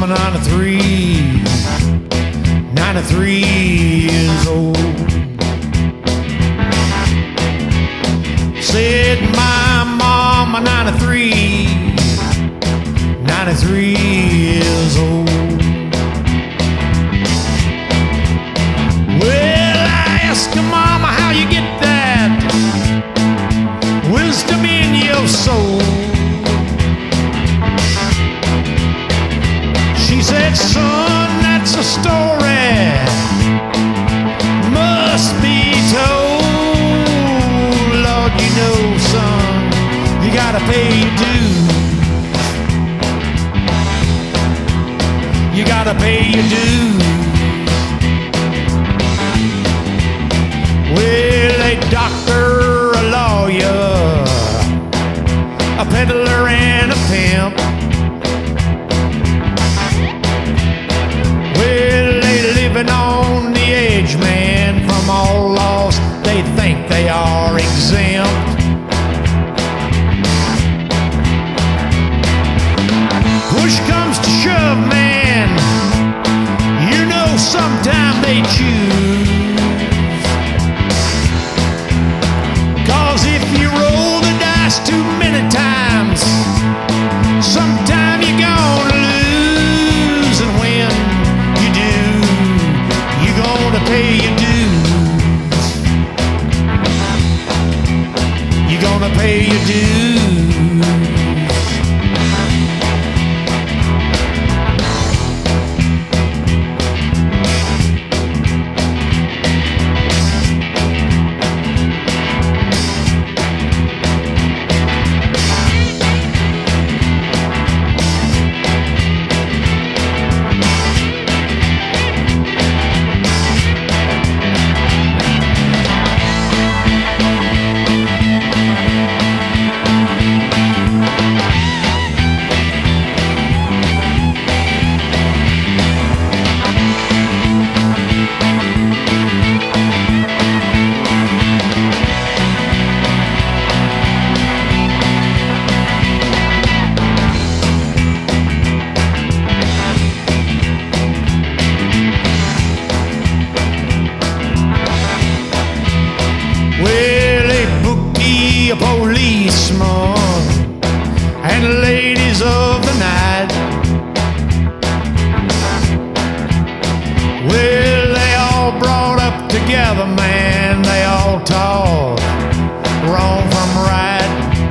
mama, 93 years old. Said my mama, 93 years old. Well, I asked her, mama, how you get that wisdom in your soul? She said, son, that's a story must be told. Lord, you know, son, you gotta pay your dues. You gotta pay your dues. Well, a doctor, a lawyer, a peddler, and a pimp. Well, they living on the edge, man, from all laws. They think they are exempt. Push comes to shove, man, you know sometime they choose. 'Cause if you roll the dice too many times, sometime you're gonna lose. And when you do, you're gonna pay your dues. You're gonna pay your dues. A policeman and ladies of the night. Well, they all brought up together, man. They all taught wrong from right.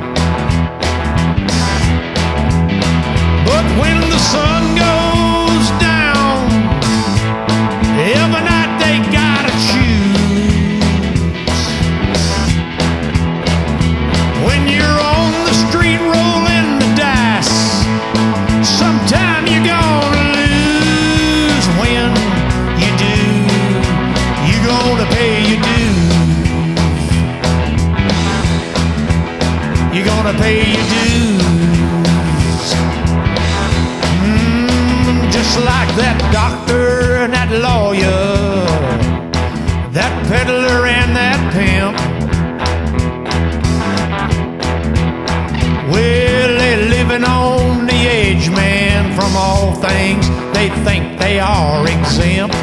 But when the sun goes down, every night they gotta choose. When you're on the street rolling the dice, sometime you're gonna lose. When you do, you're gonna pay your dues. You're gonna pay your dues. Just like that doctor and that lawyer, that peddler and that pimp. Well, they're living on the edge, man, from all things. They think they are exempt.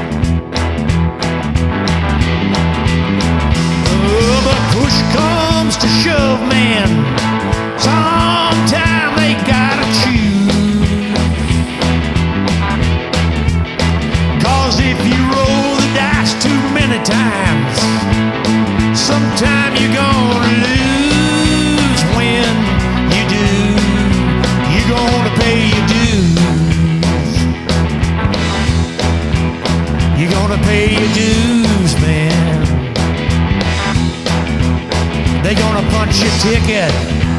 Oh, but push comes to shove, man, sometime they gotta choose. 'Cause if you roll the dice too many times, sometime you're gonna lose. When you do, you're gonna pay your dues. You're gonna pay your dues, man. They're gonna punch your ticket.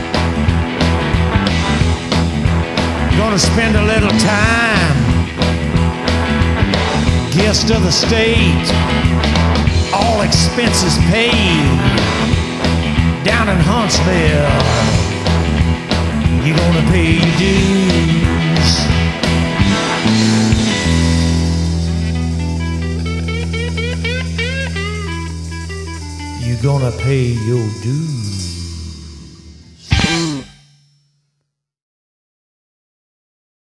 Gonna spend a little time. Guest of the state, all expenses paid. Down in Huntsville, you're gonna pay your dues. You're gonna pay your dues.